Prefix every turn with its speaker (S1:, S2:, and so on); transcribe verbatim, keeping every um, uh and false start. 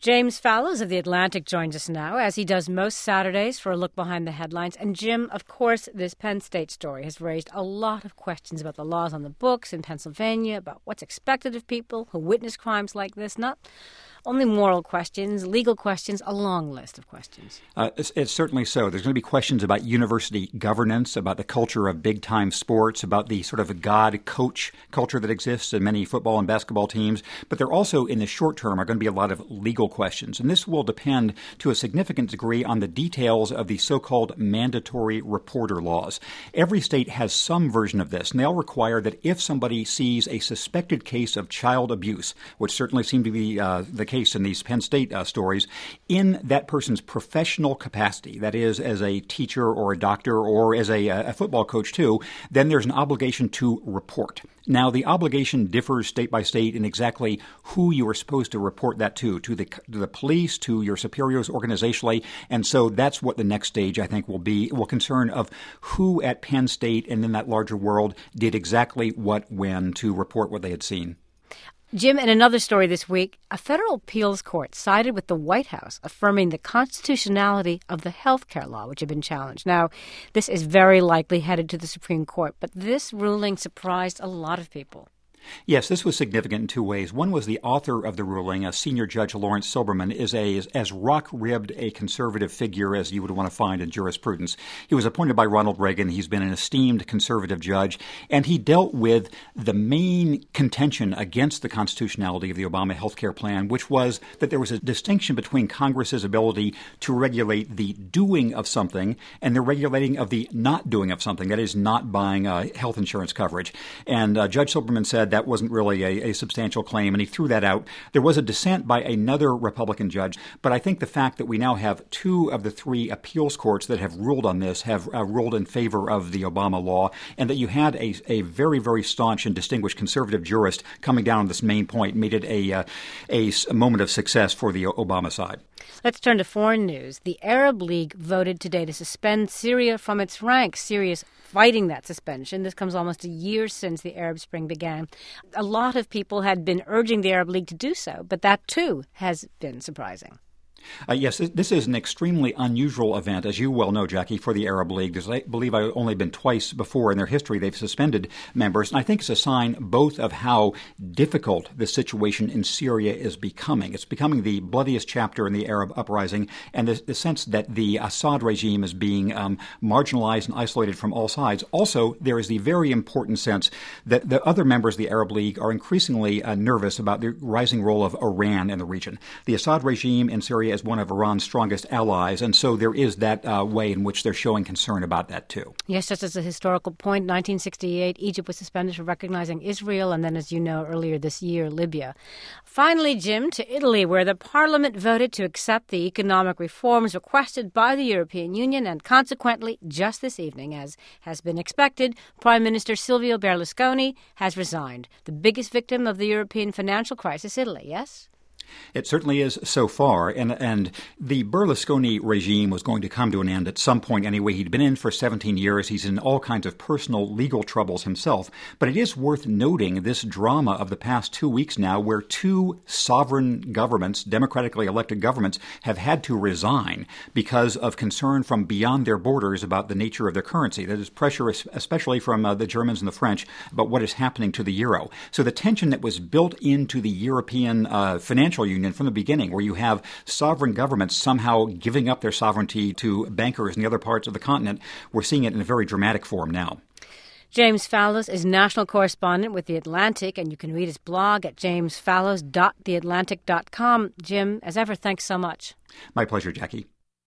S1: James Fallows of The Atlantic joins us now, as he does most Saturdays, for a look behind the headlines. And Jim, of course, this Penn State story has raised a lot of questions about the laws on the books in Pennsylvania, about what's expected of people who witness crimes like this. Not only moral questions, legal questions, a long list of questions.
S2: Uh, it's, it's certainly so. There's going to be questions about university governance, about the culture of big-time sports, about the sort of God-coach culture that exists in many football and basketball teams. But there also, in the short term, are going to be a lot of legal questions. And this will depend to a significant degree on the details of the so-called mandatory reporter laws. Every state has some version of this, and they'll require that if somebody sees a suspected case of child abuse, which certainly seemed to be uh, the case in these Penn State uh, stories, in that person's professional capacity, that is, as a teacher or a doctor or as a, a football coach too, then there's an obligation to report. Now, the obligation differs state by state in exactly who you are supposed to report that to, to the, to the police, to your superiors organizationally, and so that's what the next stage, I think, will be, will concern of who at Penn State and in that larger world did exactly what when to report what they had seen.
S1: Jim, in another story this week, a federal appeals court sided with the White House, affirming the constitutionality of the health care law, which had been challenged. Now, this is very likely headed to the Supreme Court, but this ruling surprised a lot of people.
S2: Yes, this was significant in two ways. One was the author of the ruling, a senior judge, Lawrence Silberman, is a, is as rock-ribbed a conservative figure as you would want to find in jurisprudence. He was appointed by Ronald Reagan. He's been an esteemed conservative judge, and he dealt with the main contention against the constitutionality of the Obama health care plan, which was that there was a distinction between Congress's ability to regulate the doing of something and the regulating of the not doing of something, that is, not buying uh, health insurance coverage. And uh, Judge Silberman said that wasn't really a, a substantial claim, and he threw that out. There was a dissent by another Republican judge, but I think the fact that we now have two of the three appeals courts that have ruled on this have uh, ruled in favor of the Obama law, and that you had a, a very, very staunch and distinguished conservative jurist coming down on this main point made it a, uh, a, a moment of success for the Obama side.
S1: Let's turn to foreign news. The Arab League voted today to suspend Syria from its ranks. Syria's fighting that suspension. This comes almost a year since the Arab Spring began. A lot of people had been urging the Arab League to do so, but that too has been surprising.
S2: Uh, yes, this is an extremely unusual event, as you well know, Jackie, for the Arab League. There's, I believe I've only been twice before in their history they've suspended members. And I think it's a sign both of how difficult the situation in Syria is becoming. It's becoming the bloodiest chapter in the Arab uprising, and the, the sense that the Assad regime is being um, marginalized and isolated from all sides. Also, there is the very important sense that the other members of the Arab League are increasingly uh, nervous about the rising role of Iran in the region. The Assad regime in Syria is one of Iran's strongest allies, and so there is that uh, way in which they're showing concern about that, too.
S1: Yes, just as a historical point, nineteen sixty-eight, Egypt was suspended for recognizing Israel, and then, as you know, earlier this year, Libya. Finally, Jim, to Italy, where the parliament voted to accept the economic reforms requested by the European Union, and consequently, just this evening, as has been expected, Prime Minister Silvio Berlusconi has resigned. The biggest victim of the European financial crisis, Italy, yes?
S2: It certainly is so far, and and the Berlusconi regime was going to come to an end at some point anyway. He'd been in for seventeen years. He's in all kinds of personal legal troubles himself. But it is worth noting this drama of the past two weeks now where two sovereign governments, democratically elected governments, have had to resign because of concern from beyond their borders about the nature of their currency. That is pressure, especially from uh, the Germans and the French, about what is happening to the euro. So the tension that was built into the European uh, financial union from the beginning, where you have sovereign governments somehow giving up their sovereignty to bankers in the other parts of the continent, we're seeing it in a very dramatic form now.
S1: James Fallows is national correspondent with The Atlantic, and you can read his blog at james fallows dot the atlantic dot com. Jim, as ever, thanks so much.
S2: My pleasure, Jackie.